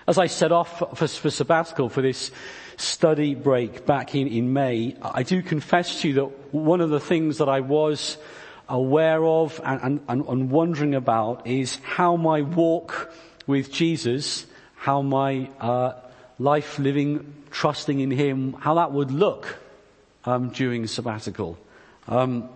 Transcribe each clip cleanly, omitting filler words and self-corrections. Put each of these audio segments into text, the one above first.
As I set off for sabbatical, for this study break back in May, I do confess to you that one of the things that I was aware of and wondering about is how my walk with Jesus, how my life living, trusting in Him, how that would look during sabbatical. I'm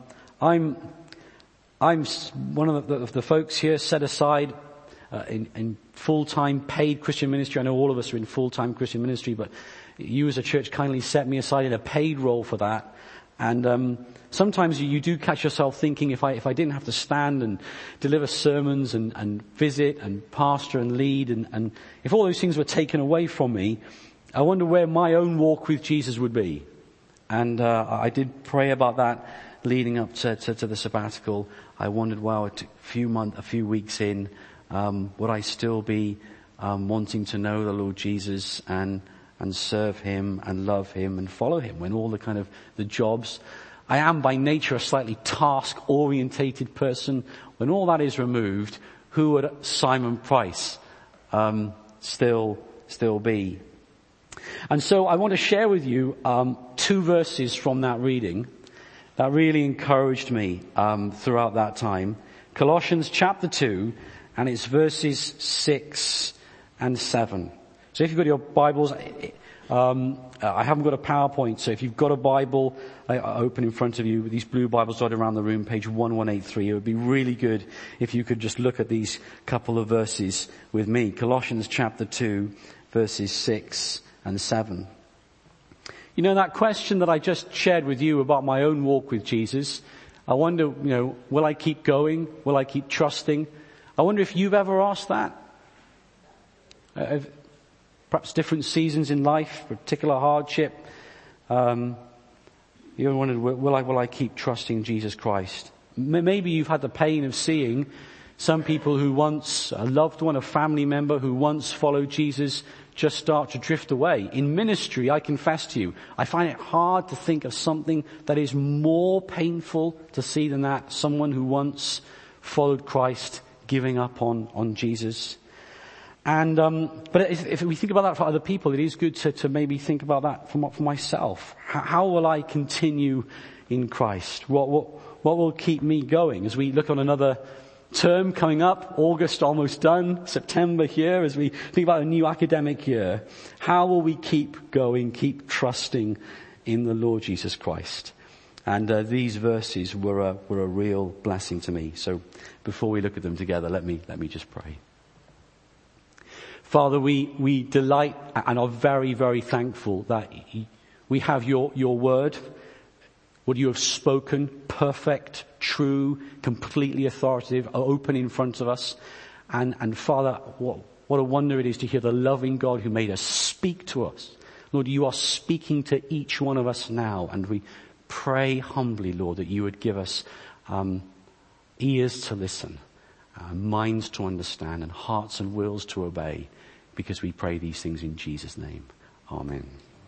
one of the folks here set aside in full-time paid Christian ministry. I know all of us are in full-time Christian ministry, but you as a church kindly set me aside in a paid role for that. And sometimes you do catch yourself thinking, if I didn't have to stand and deliver sermons and visit and pastor and lead, and if all those things were taken away from me, I wonder where my own walk with Jesus would be. And I did pray about that leading up to the sabbatical. I wondered, wow, a few weeks in, would I still be wanting to know the Lord Jesus and serve Him and love Him and follow Him when all the jobs. I am by nature a slightly task-orientated person. When all that is removed, who would Simon Price still be? And so I want to share with you 2 verses from that reading that really encouraged me throughout that time. Colossians chapter 2, and it's verses 6 and 7. So if you've got your Bibles, I haven't got a PowerPoint, so if you've got a Bible open in front of you, with these blue Bibles dotted around the room, page 1183, it would be really good if you could just look at these couple of verses with me. Colossians chapter 2, verses 6 and 7. You know, that question that I just shared with you about my own walk with Jesus, I wonder, will I keep going? Will I keep trusting? I wonder if you've ever asked that. Perhaps different seasons in life, particular hardship. You ever wondered, will I keep trusting Jesus Christ? Maybe you've had the pain of seeing some people who once, a loved one, a family member who once followed Jesus, just start to drift away. In ministry, I confess to you, I find it hard to think of something that is more painful to see than that. Someone who once followed Christ giving up on Jesus. And but if we think about that for other people, it is good to maybe think about that for myself. How will I continue in Christ? What will keep me going as we look on another term coming up? August almost done, September here, as we think about a new academic year. How will we keep going, keep trusting in the Lord Jesus Christ? And these verses were a real blessing to me. So before we look at them together, let me just pray. Father, we delight and are very, very thankful that we have your word, what you have spoken, perfect, true, completely authoritative, open in front of us. And Father, what a wonder it is to hear the loving God who made us speak to us. Lord, you are speaking to each one of us now, and we pray humbly, Lord, that you would give us ears to listen, minds to understand, and hearts and wills to obey. Because we pray these things in Jesus' name. Amen.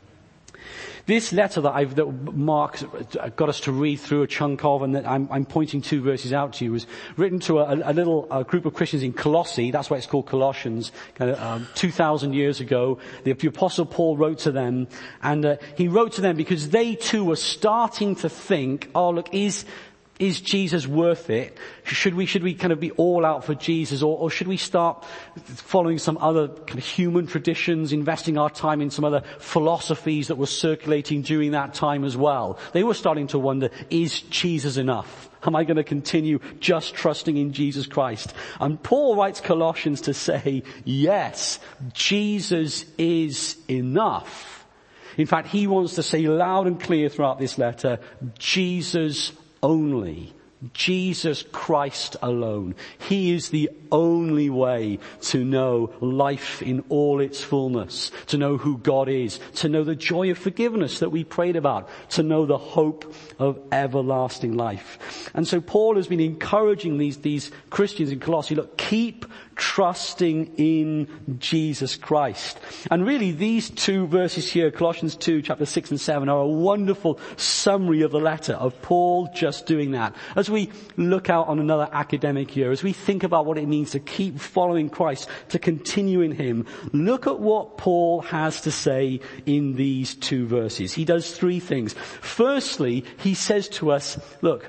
This letter that Mark got us to read through a chunk of, and that I'm pointing 2 verses out to you, was written to a little group of Christians in Colossae. That's why it's called Colossians. 2,000 years ago, the Apostle Paul wrote to them, and he wrote to them because they too were starting to think, oh look, is Jesus worth it? Should we kind of be all out for Jesus, or should we start following some other kind of human traditions, investing our time in some other philosophies that were circulating during that time as well? They were starting to wonder, is Jesus enough? Am I going to continue just trusting in Jesus Christ? And Paul writes Colossians to say, yes, Jesus is enough. In fact, he wants to say loud and clear throughout this letter, Jesus only. Jesus Christ alone. He is the only way to know life in all its fullness, to know who God is, to know the joy of forgiveness that we prayed about, to know the hope of everlasting life. And so Paul has been encouraging these Christians in Colossae, look, keep trusting in Jesus Christ. And really these two verses here, Colossians 2, chapter 6 and 7, are a wonderful summary of the letter of Paul just doing that. As we look out on another academic year, as we think about what it means to keep following Christ, to continue in Him, look at what Paul has to say in these two verses. He does three things. Firstly, he says to us, look,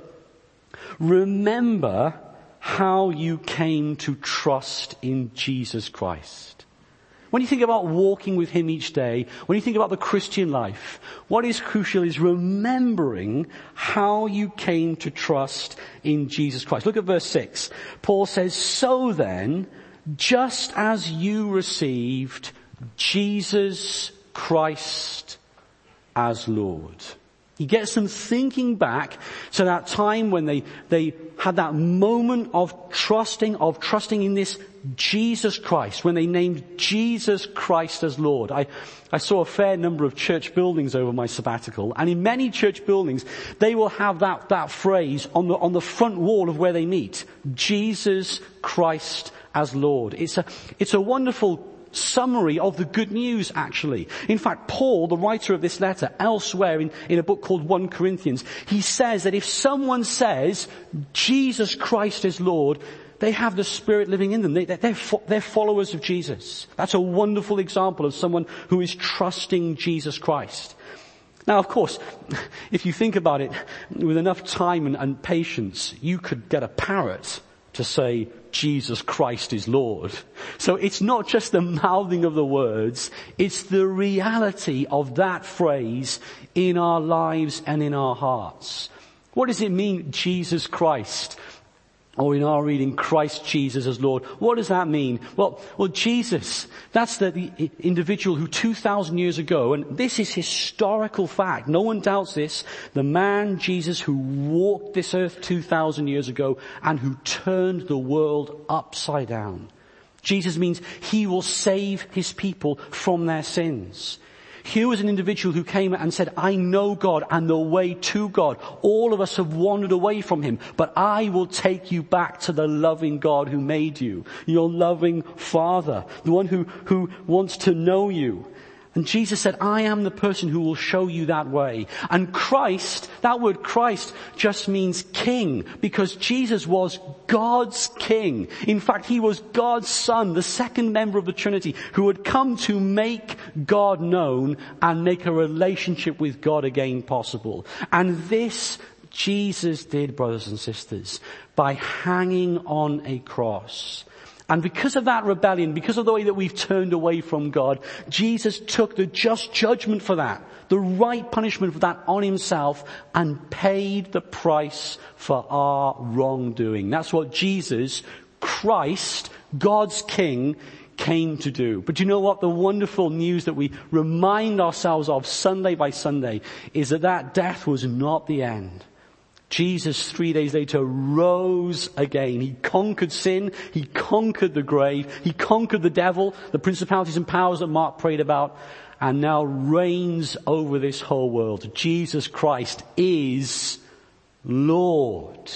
remember how you came to trust in Jesus Christ. When you think about walking with Him each day, when you think about the Christian life, what is crucial is remembering how you came to trust in Jesus Christ. Look at verse 6. Paul says, so then, just as you received Jesus Christ as Lord. He gets them thinking back to that time when they had that moment of trusting in this Jesus Christ, when they named Jesus Christ as Lord. I saw a fair number of church buildings over my sabbatical, and in many church buildings, they will have that phrase on the front wall of where they meet. Jesus Christ as Lord. It's a wonderful summary of the good news, actually. In fact, Paul, the writer of this letter, elsewhere in a book called 1 Corinthians, he says that if someone says Jesus Christ is Lord, they have the Spirit living in them. They're followers of Jesus. That's a wonderful example of someone who is trusting Jesus Christ. Now, of course, if you think about it, with enough time and patience, you could get a parrot to say, Jesus Christ is Lord. So it's not just the mouthing of the words, it's the reality of that phrase in our lives and in our hearts. What does it mean, Jesus Christ? Or in our reading, Christ Jesus as Lord. What does that mean? Well, Jesus, that's the individual who 2,000 years ago, and this is historical fact, no one doubts this, the man Jesus who walked this earth 2,000 years ago and who turned the world upside down. Jesus means He will save His people from their sins. Here was an individual who came and said, I know God and the way to God. All of us have wandered away from Him, but I will take you back to the loving God who made you, your loving Father, the one who wants to know you. And Jesus said, I am the person who will show you that way. And Christ, that word Christ just means king, because Jesus was God's king. In fact, He was God's Son, the second member of the Trinity, who had come to make God known and make a relationship with God again possible. And this Jesus did, brothers and sisters, by hanging on a cross. And because of that rebellion, because of the way that we've turned away from God, Jesus took the just judgment for that, the right punishment for that on Himself, and paid the price for our wrongdoing. That's what Jesus, Christ, God's King, came to do. But you know what? The wonderful news that we remind ourselves of Sunday by Sunday is that death was not the end. Jesus 3 days later rose again. He conquered sin. He conquered the grave. He conquered the devil, the principalities and powers that Mark prayed about, and now reigns over this whole world. Jesus Christ is Lord.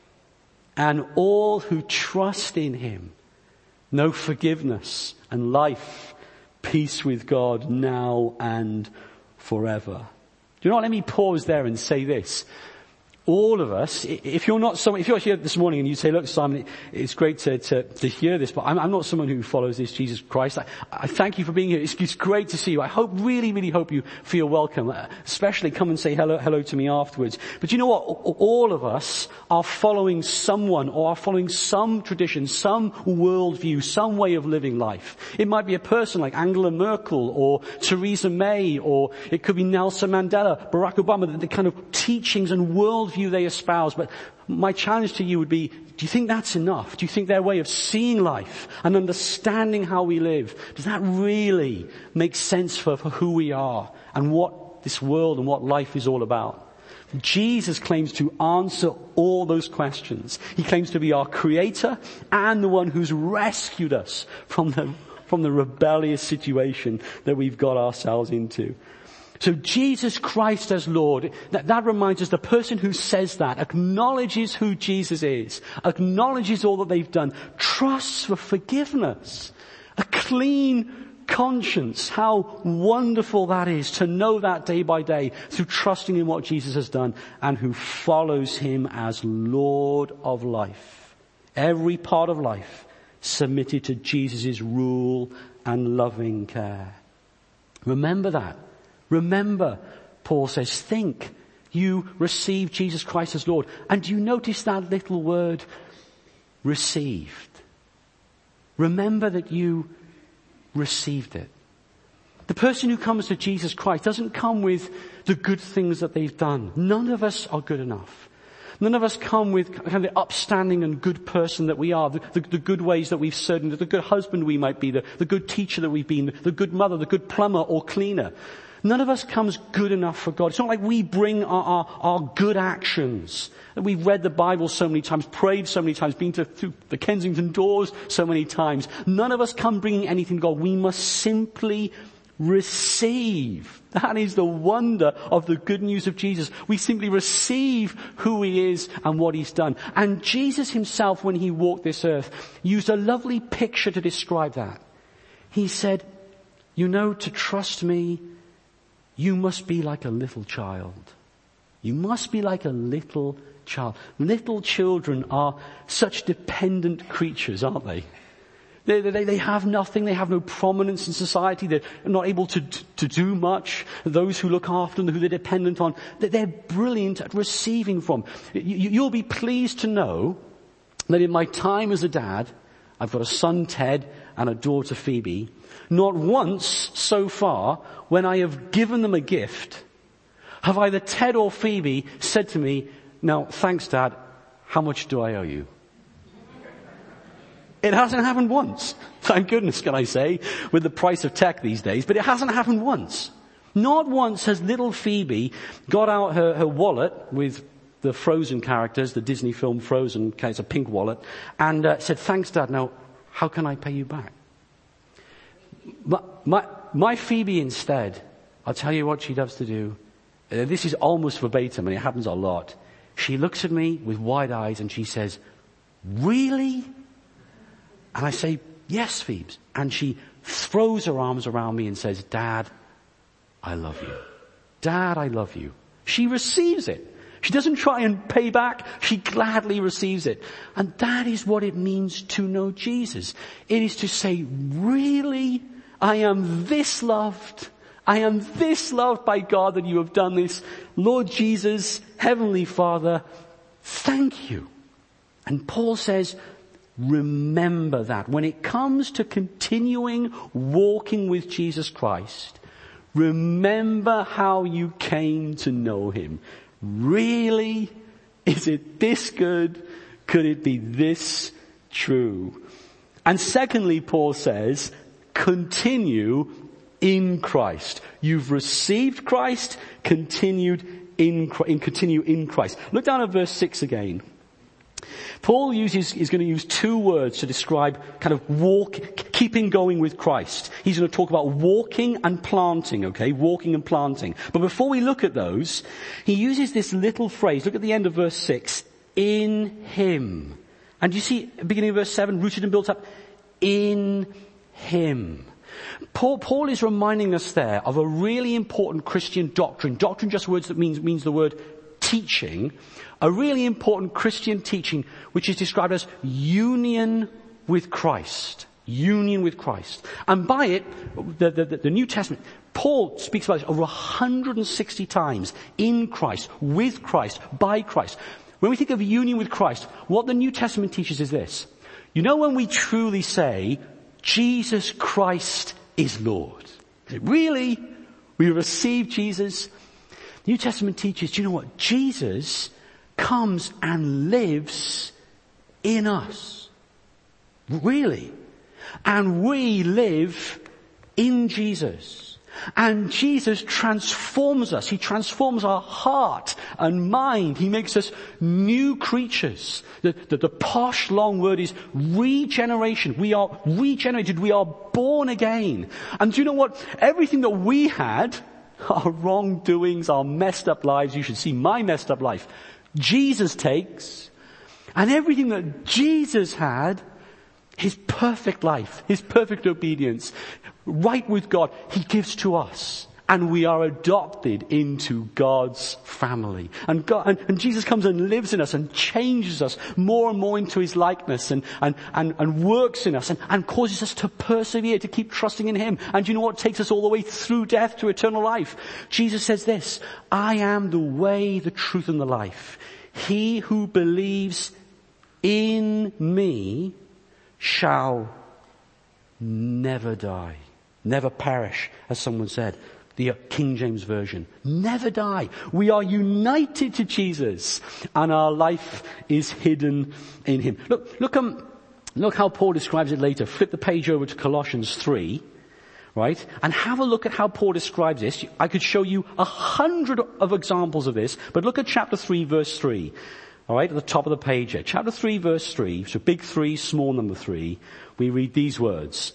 And all who trust in Him know forgiveness and life, peace with God now and forever. Do you know what? Let me pause there and say this. All of us, if you're here this morning and you say, look, Simon, it's great to hear this, but I'm not someone who follows this Jesus Christ. I thank you for being here. It's great to see you. I really hope you feel welcome. Especially come and say hello to me afterwards. But you know what? All of us are following someone or are following some tradition, some worldview, some way of living life. It might be a person like Angela Merkel or Theresa May, or it could be Nelson Mandela, Barack Obama, the kind of teachings and worldview they espouse. But my challenge to you would be, do you think that's enough? Do you think their way of seeing life and understanding how we live, does that really make sense for who we are and what this world and what life is all about? Jesus claims to answer all those questions. He claims to be our creator and the one who's rescued us from the rebellious situation that we've got ourselves into. So Jesus Christ as Lord, that reminds us the person who says that acknowledges who Jesus is, acknowledges all that they've done, trusts for forgiveness, a clean conscience. How wonderful that is to know that day by day through trusting in what Jesus has done, and who follows him as Lord of life. Every part of life submitted to Jesus' rule and loving care. Remember that. Remember, Paul says, think you receive Jesus Christ as Lord. And do you notice that little word, received? Remember that you received it. The person who comes to Jesus Christ doesn't come with the good things that they've done. None of us are good enough. None of us come with kind of the upstanding and good person that we are, the good ways that we've served, the good husband we might be, the good teacher that we've been, the good mother, the good plumber or cleaner. None of us comes good enough for God. It's not like we bring our good actions. We've read the Bible so many times, prayed so many times, been through the Kensington doors so many times. None of us come bringing anything to God. We must simply receive. That is the wonder of the good news of Jesus. We simply receive who he is and what he's done. And Jesus himself, when he walked this earth, used a lovely picture to describe that. He said, you know, to trust me, you must be like a little child. You must be like a little child. Little children are such dependent creatures, aren't they? They have nothing. They have no prominence in society. They're not able to do much. Those who look after them, who they're dependent on, they're brilliant at receiving from. You'll be pleased to know that in my time as a dad, I've got a son, Ted, and a daughter, Phoebe. Not once so far, when I have given them a gift, have either Ted or Phoebe said to me, now, thanks, Dad, how much do I owe you? It hasn't happened once. Thank goodness, can I say, with the price of tech these days, but it hasn't happened once. Not once has little Phoebe got out her wallet with the Frozen characters, the Disney film Frozen, it's a pink wallet, and said, thanks, Dad, now, how can I pay you back? My Phoebe instead, I'll tell you what she loves to do. This is almost verbatim, and it happens a lot. She looks at me with wide eyes and she says, really? And I say, yes, Phoebes. And she throws her arms around me and says, Dad, I love you. Dad, I love you. She receives it. She doesn't try and pay back. She gladly receives it. And that is what it means to know Jesus. It is to say, really, I am this loved. I am this loved by God that you have done this. Lord Jesus, Heavenly Father, thank you. And Paul says, remember that. When it comes to continuing walking with Jesus Christ, remember how you came to know him. Really? Is it this good? Could it be this true? And secondly, Paul says, continue in Christ. You've received Christ, continue in Christ. Look down at verse 6 again. Paul is going to use two words to describe kind of keeping going with Christ. He's going to talk about walking and planting, okay? Walking and planting. But before we look at those, he uses this little phrase. Look at the end of verse 6. In him. And you see, beginning of verse 7, rooted and built up in him. Paul is reminding us there of a really important Christian doctrine. Doctrine, just words that means the word teaching. A really important Christian teaching which is described as union with Christ. Union with Christ. And by it, the New Testament, Paul speaks about it over 160 times. In Christ, with Christ, by Christ. When we think of union with Christ, what the New Testament teaches is this. You know, when we truly say, Jesus Christ is Lord. Really? We receive Jesus. The New Testament teaches, do you know what? Jesus comes and lives in us. Really? And we live in Jesus. And Jesus transforms us. He transforms our heart and mind. He makes us new creatures. The posh long word is regeneration. We are regenerated. We are born again. And do you know what? Everything that we had our wrongdoings, our messed up lives. You should see my messed up life. Jesus takes, and everything that Jesus had, his perfect life, his perfect obedience, right with God, he gives to us. And we are adopted into God's family. And Jesus comes and lives in us and changes us more and more into his likeness and works in us and causes us to persevere, to keep trusting in him. And you know what takes us all the way through death to eternal life? Jesus says this, I am the way, the truth, and the life. He who believes in me shall never die, never perish, as someone said. The King James Version. Never die. We are united to Jesus and our life is hidden in him. Look how Paul describes it later. Flip the page over to Colossians 3, right? And have a look at how Paul describes this. I could show you 100 of examples of this, but look at chapter 3, verse 3. All right, at the top of the page here. Chapter 3, verse 3. So big 3, small number 3. We read these words.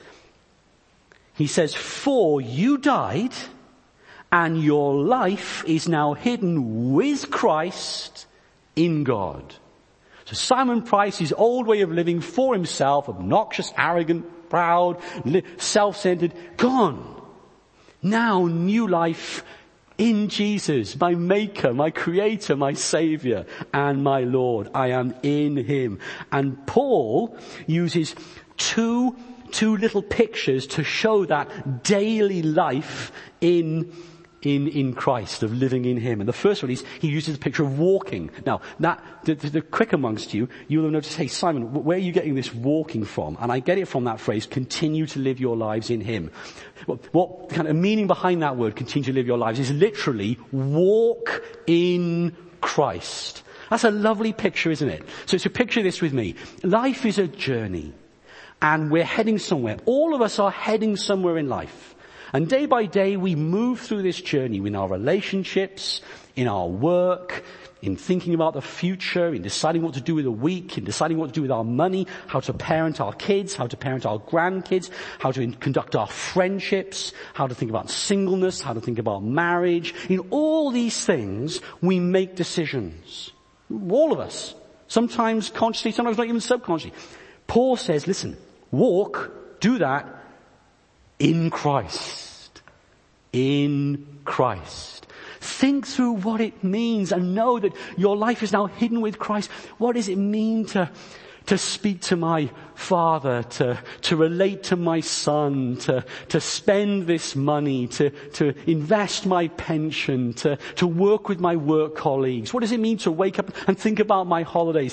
He says, for you died, and your life is now hidden with Christ in God. So Simon Price, his old way of living for himself, obnoxious, arrogant, proud, self-centered, gone. Now new life in Jesus, my Maker, my Creator, my Savior, and my Lord. I am in him. And Paul uses two little pictures to show that daily life in Christ, of living in him. And the first one is, he uses the picture of walking. Now, the quick amongst you, you'll have noticed, hey Simon, where are you getting this walking from? And I get it from that phrase, continue to live your lives in him. What kind of meaning behind that word, continue to live your lives, is literally walk in Christ. That's a lovely picture, isn't it? So picture this with me. Life is a journey, and we're heading somewhere. All of us are heading somewhere in life. And day by day we move through this journey in our relationships, in our work, in thinking about the future, in deciding what to do with the week, in deciding what to do with our money, how to parent our kids, how to parent our grandkids, how to conduct our friendships, how to think about singleness, how to think about marriage. In all these things we make decisions. All of us. Sometimes consciously, sometimes not even subconsciously. Paul says, listen, walk, do that, in Christ. In Christ. Think through what it means and know that your life is now hidden with Christ. What does it mean to speak to my father, to relate to my son, to spend this money, to invest my pension, to work with my work colleagues? What does it mean to wake up and think about my holidays?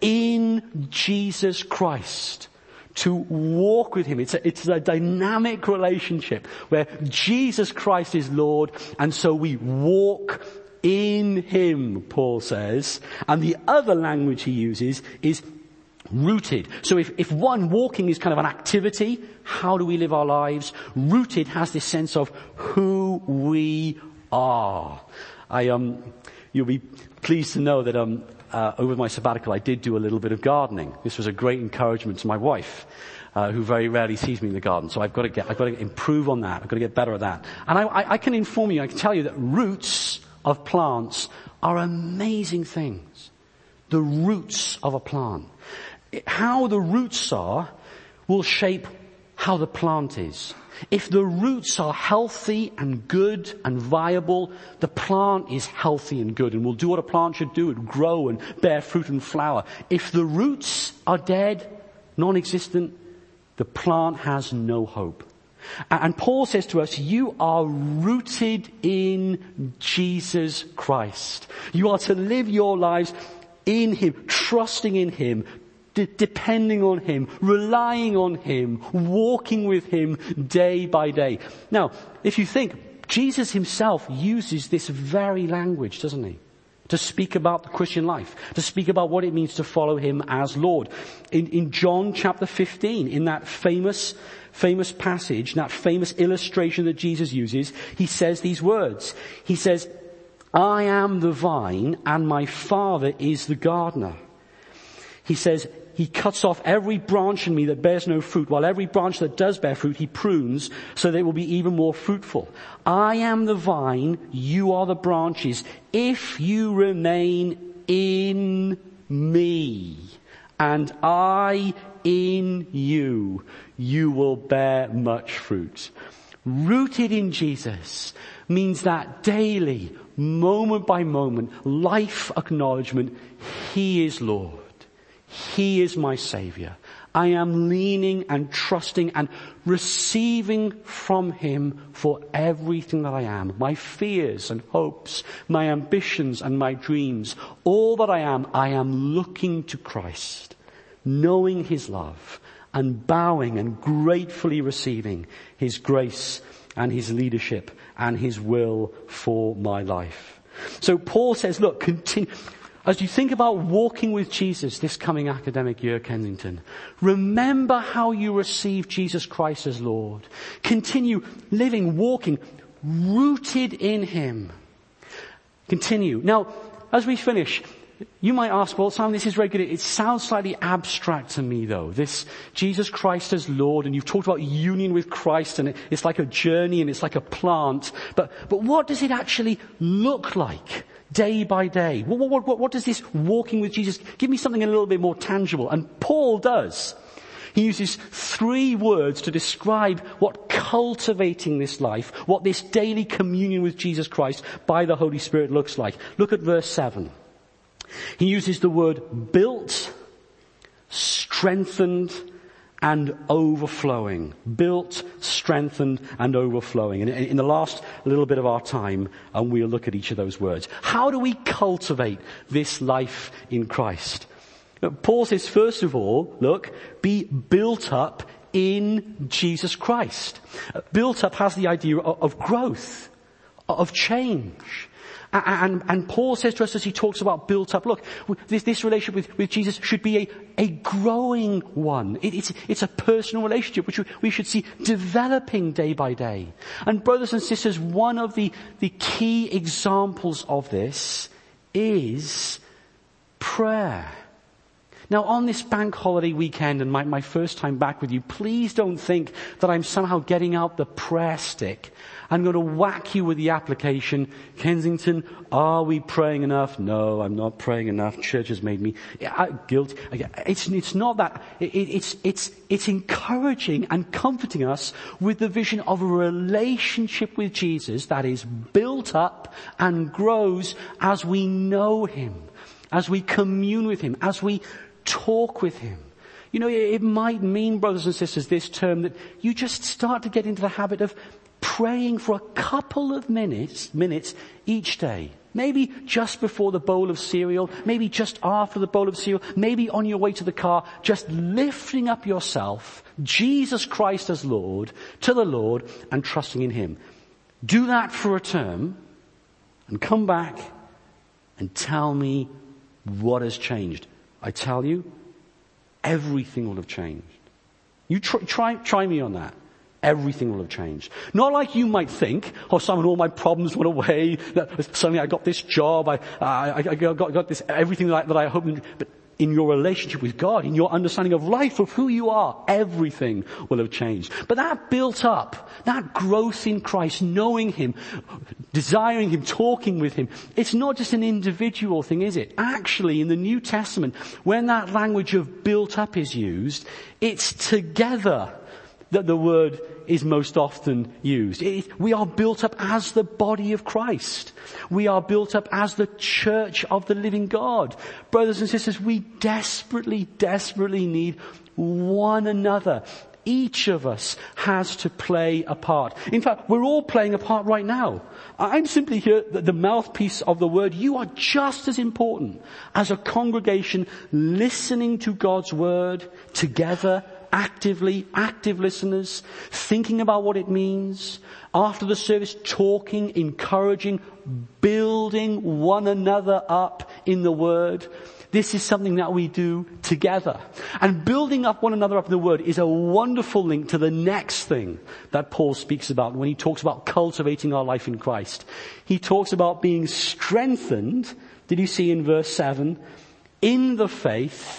In Jesus Christ. To walk with him. It's a dynamic relationship where Jesus Christ is Lord, and so we walk in him, Paul says. And the other language he uses is rooted. So if one, walking is kind of an activity, how do we live our lives? Rooted has this sense of who we are. You'll be pleased to know that over my sabbatical, I did do a little bit of gardening. This was a great encouragement to my wife, who very rarely sees me in the garden. So I've got to improve on that. I've got to get better at that. And I can inform you, I can tell you that roots of plants are amazing things. The roots of a plant. How the roots are will shape how the plant is. If the roots are healthy and good and viable, the plant is healthy and good and will do what a plant should do and grow and bear fruit and flower. If the roots are dead, non-existent, the plant has no hope. And Paul says to us, you are rooted in Jesus Christ. You are to live your lives in him, trusting in him, depending on him, relying on him, walking with him day by day. Now, if you think, Jesus himself uses this very language, doesn't he? To speak about the Christian life, to speak about what it means to follow him as Lord. In John chapter 15, in that famous passage, that famous illustration that Jesus uses, he says these words. He says, I am the vine and my Father is the gardener. He says, he cuts off every branch in me that bears no fruit, while every branch that does bear fruit he prunes so that it will be even more fruitful. I am the vine, you are the branches. If you remain in me and I in you, you will bear much fruit. Rooted in Jesus means that daily, moment by moment, life acknowledgement, he is Lord. He is my Savior. I am leaning and trusting and receiving from him for everything that I am. My fears and hopes, my ambitions and my dreams, all that I am looking to Christ, knowing his love and bowing and gratefully receiving his grace and his leadership and his will for my life. So Paul says, look, continue. As you think about walking with Jesus this coming academic year, Kensington, remember how you received Jesus Christ as Lord. Continue living, walking, rooted in him. Continue. Now, as we finish, you might ask, well, Simon, this is very good. It sounds slightly abstract to me, though. This Jesus Christ as Lord, and you've talked about union with Christ, and it's like a journey, and it's like a plant. But what does it actually look like? Day by day. What does this walking with Jesus, give me something a little bit more tangible? And Paul does. He uses 3 words to describe what cultivating this life, what this daily communion with Jesus Christ by the Holy Spirit looks like. Look at verse 7. He uses the word built, strengthened, and overflowing. Built, strengthened, and overflowing. And in the last little bit of our time, we'll look at each of those words. How do we cultivate this life in Christ? Paul says, first of all, look, be built up in Jesus Christ. Built up has the idea of growth, of change. And Paul says to us as he talks about built up, look, this relationship with Jesus should be a growing one. It's a personal relationship which we should see developing day by day. And brothers and sisters, one of the key examples of this is prayer. Now, on this bank holiday weekend and my first time back with you, please don't think that I'm somehow getting out the prayer stick. I'm going to whack you with the application. Kensington, are we praying enough? No, I'm not praying enough. Church has made me guilty. It's not that. It's encouraging and comforting us with the vision of a relationship with Jesus that is built up and grows as we know him, as we commune with him, as we talk with him. You know, it might mean, brothers and sisters, this term that you just start to get into the habit of praying for a couple of minutes each day. Maybe just before the bowl of cereal, maybe just after the bowl of cereal, maybe on your way to the car, just lifting up yourself, Jesus Christ as Lord, to the Lord and trusting in him. Do that for a term and come back and tell me what has changed. I tell you, everything will have changed. You try me on that. Everything will have changed. Not like you might think, oh, Simon, all my problems went away, that suddenly I got this job, I got this, everything that I hope, but in your relationship with God, in your understanding of life, of who you are, everything will have changed. But that built up, that growth in Christ, knowing him, desiring him, talking with him, it's not just an individual thing, is it? Actually, in the New Testament, when that language of built up is used, it's together that the word is most often used. We are built up as the body of Christ. We are built up as the church of the living God. Brothers and sisters, we desperately, desperately need one another. Each of us has to play a part. In fact, we're all playing a part right now. I'm simply here, the mouthpiece of the word. You are just as important as a congregation listening to God's word together, actively, active listeners, thinking about what it means. After the service, talking, encouraging, building one another up in the word. This is something that we do together. And building up one another up in the word is a wonderful link to the next thing that Paul speaks about when he talks about cultivating our life in Christ. He talks about being strengthened, did you see in verse 7, in the faith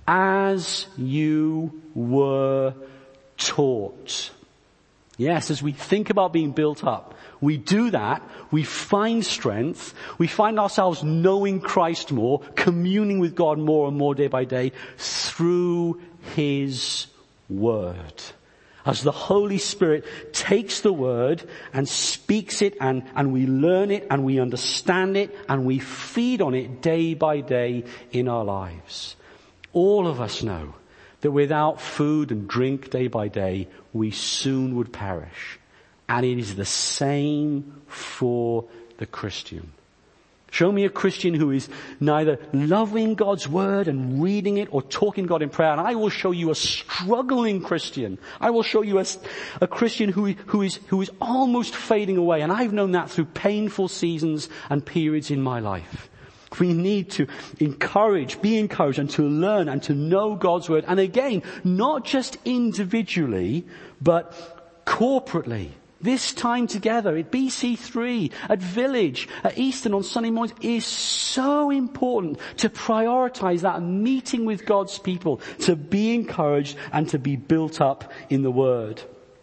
as you were taught. Yes, as we think about being built up, we do that, we find strength, we find ourselves knowing Christ more, communing with God more and more day by day through His Word. As the Holy Spirit takes the Word and speaks it and we learn it and we understand it and we feed on it day by day in our lives. All of us know that without food and drink day by day, we soon would perish. And it is the same for the Christian. Show me a Christian who is neither loving God's word and reading it or talking to God in prayer, and I will show you a struggling Christian. I will show you a Christian who is almost fading away, and I've known that through painful seasons and periods in my life. We need to be encouraged and to learn and to know God's word. And again, not just individually, but corporately. This time together at BC3, at Village, at Eastern on Sunday mornings is so important to prioritize that meeting with God's people, to be encouraged and to be built up in the Word.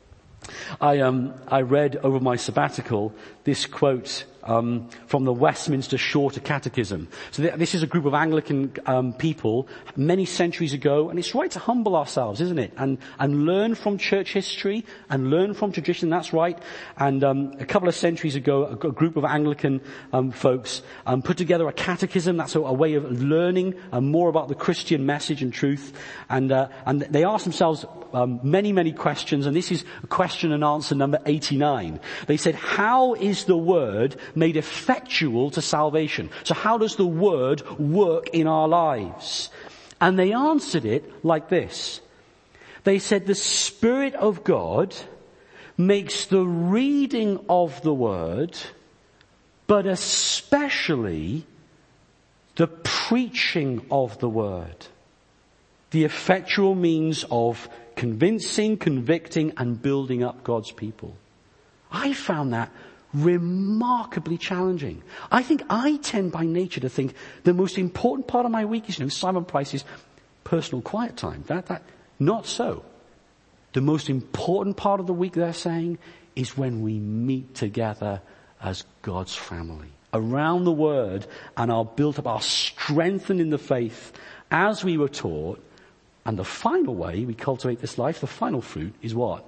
I read over my sabbatical this quote from the Westminster Shorter Catechism. So this is a group of Anglican people many centuries ago, and it's right to humble ourselves, isn't it? And learn from church history and learn from tradition. That's right. And a couple of centuries ago, a group of Anglican folks put together a catechism. That's a way of learning more about the Christian message and truth. And they asked themselves many questions, and this is question and answer number 89. They said, how is the Word made effectual to salvation? So how does the Word work in our lives? And they answered it like this. They said, the Spirit of God makes the reading of the Word, but especially the preaching of the Word, the effectual means of convincing, convicting, and building up God's people. I found that remarkably challenging. I think I tend by nature to think the most important part of my week is, Simon Price's personal quiet time. That not so. The most important part of the week, they're saying, is when we meet together as God's family around the Word and are built up, are strengthened in the faith as we were taught. And the final way we cultivate this life, the final fruit, is what?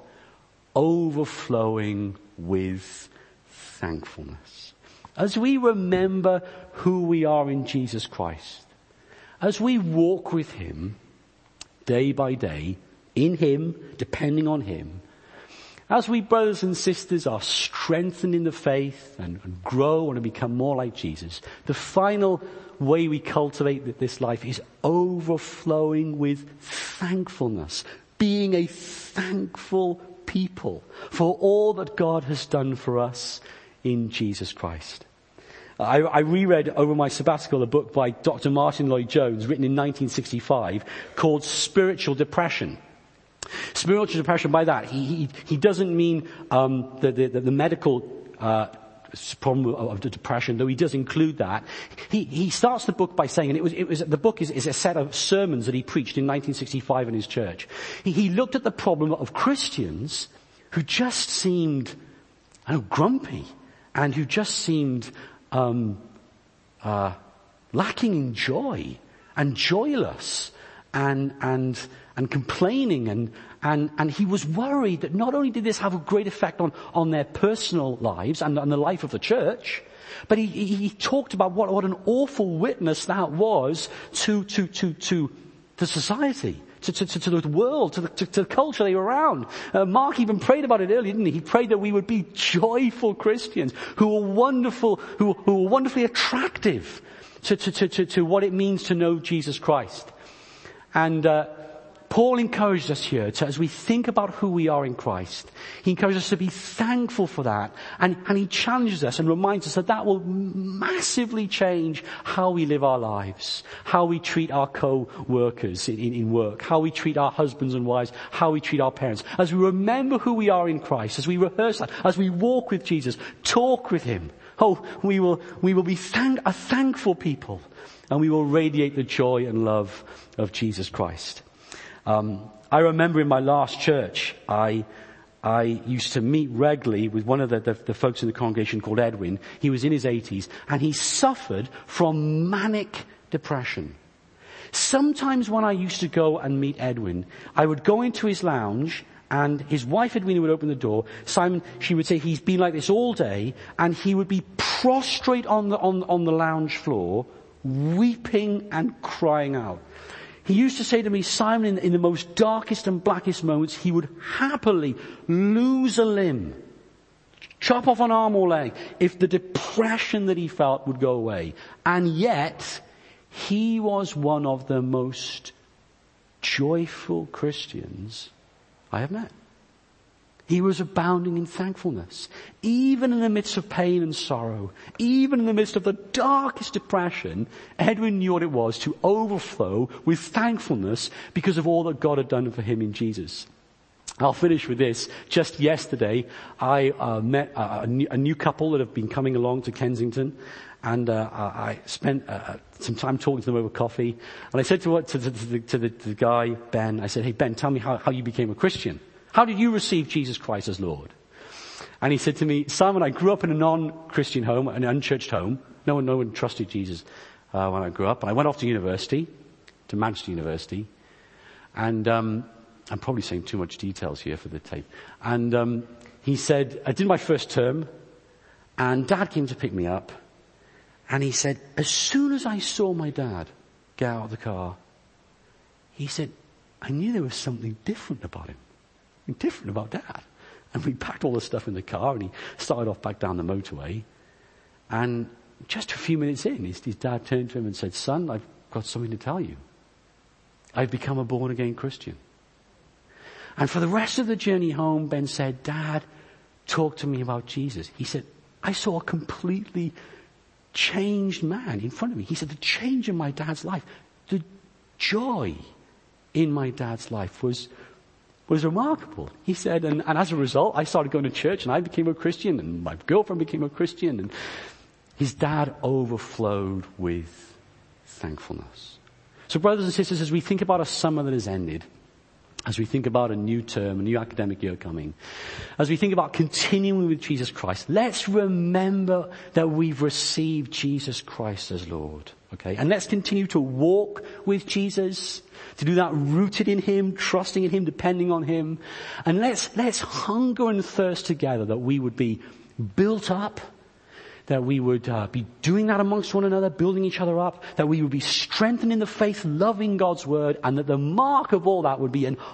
Overflowing with thankfulness. As we remember who we are in Jesus Christ, as we walk with Him day by day, in Him, depending on Him, as we brothers and sisters are strengthened in the faith and grow and become more like Jesus, the final way we cultivate this life is overflowing with thankfulness, being a thankful people for all that God has done for us in Jesus Christ. I reread over my sabbatical a book by Dr. Martin Lloyd-Jones written in 1965 called Spiritual Depression. Spiritual depression, by that, he doesn't mean the medical problem of the depression, though he does include that. He starts the book by saying, and the book is a set of sermons that he preached in 1965 in his church. He looked at the problem of Christians who just seemed grumpy and who just seemed lacking in joy and joyless and complaining and he was worried that not only did this have a great effect on their personal lives and on the life of the church, but he talked about what an awful witness that was to society, to the world, to the culture they were around. Mark even prayed about it earlier, didn't he? He prayed that we would be joyful Christians who were wonderful, who were wonderfully attractive to what it means to know Jesus Christ. And Paul encouraged us here as we think about who we are in Christ, he encourages us to be thankful for that, and he challenges us and reminds us that will massively change how we live our lives, how we treat our co-workers in work, how we treat our husbands and wives, how we treat our parents. As we remember who we are in Christ, as we rehearse that, as we walk with Jesus, talk with Him, Oh, we will be a thankful people, and we will radiate the joy and love of Jesus Christ. I remember in my last church, I used to meet regularly with one of the folks in the congregation called Edwin. He was in his 80s, and he suffered from manic depression. Sometimes when I used to go and meet Edwin, I would go into his lounge, and his wife Edwina would open the door. Simon, she would say, he's been like this all day, and he would be prostrate on the lounge floor, weeping and crying out. He used to say to me, Simon, in the most darkest and blackest moments, he would happily lose a limb, chop off an arm or leg, if the depression that he felt would go away. And yet, he was one of the most joyful Christians I have met. He was abounding in thankfulness. Even in the midst of pain and sorrow, even in the midst of the darkest depression, Edwin knew what it was to overflow with thankfulness because of all that God had done for him in Jesus. I'll finish with this. Just yesterday, I met a new couple that have been coming along to Kensington, and I spent some time talking to them over coffee. And I said to the guy, Ben, I said, hey, Ben, tell me how you became a Christian. How did you receive Jesus Christ as Lord? And he said to me, Simon, I grew up in a non-Christian home, an unchurched home. No one trusted Jesus when I grew up. And I went off to university, to Manchester University. And I'm probably saying too much details here for the tape. And he said, I did my first term, and Dad came to pick me up. And he said, as soon as I saw my dad get out of the car, he said, I knew there was something different about him. Different about Dad. And we packed all the stuff in the car, and he started off back down the motorway. And just a few minutes in, his dad turned to him and said, son, I've got something to tell you. I've become a born-again Christian. And for the rest of the journey home, Ben said, Dad, talk to me about Jesus. He said, I saw a completely changed man in front of me. He said, the change in my dad's life, the joy in my dad's life was remarkable. He said, and as a result, I started going to church, and I became a Christian, and my girlfriend became a Christian, and his dad overflowed with thankfulness. So brothers and sisters, as we think about a summer that has ended, as we think about a new term, a new academic year coming, as we think about continuing with Jesus Christ, let's remember that we've received Jesus Christ as Lord. Okay? And let's continue to walk with Jesus, to do that rooted in Him, trusting in Him, depending on Him. And let's hunger and thirst together that we would be built up, that we would be doing that amongst one another, building each other up, that we would be strengthened in the faith, loving God's word, and that the mark of all that would be an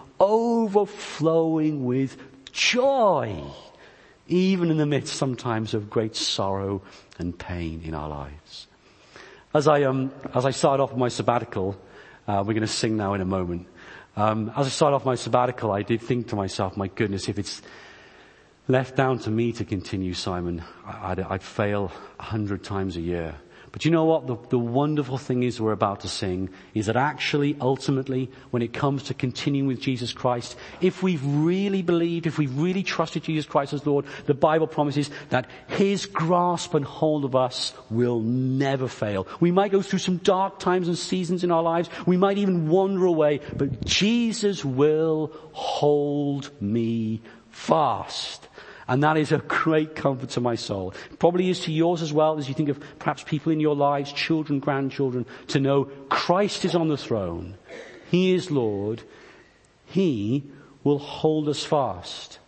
overflowing with joy, even in the midst sometimes of great sorrow and pain in our lives. As I start off my sabbatical, we're going to sing now in a moment. As I start off my sabbatical, I did think to myself, my goodness, if it's left down to me to continue, Simon, I'd fail 100 times a year. But you know what? The wonderful thing is we're about to sing is that actually, ultimately, when it comes to continuing with Jesus Christ, if we've really believed, if we've really trusted Jesus Christ as Lord, the Bible promises that His grasp and hold of us will never fail. We might go through some dark times and seasons in our lives. We might even wander away, but Jesus will hold me fast. And that is a great comfort to my soul. It probably is to yours as well, as you think of perhaps people in your lives, children, grandchildren, to know Christ is on the throne. He is Lord. He will hold us fast.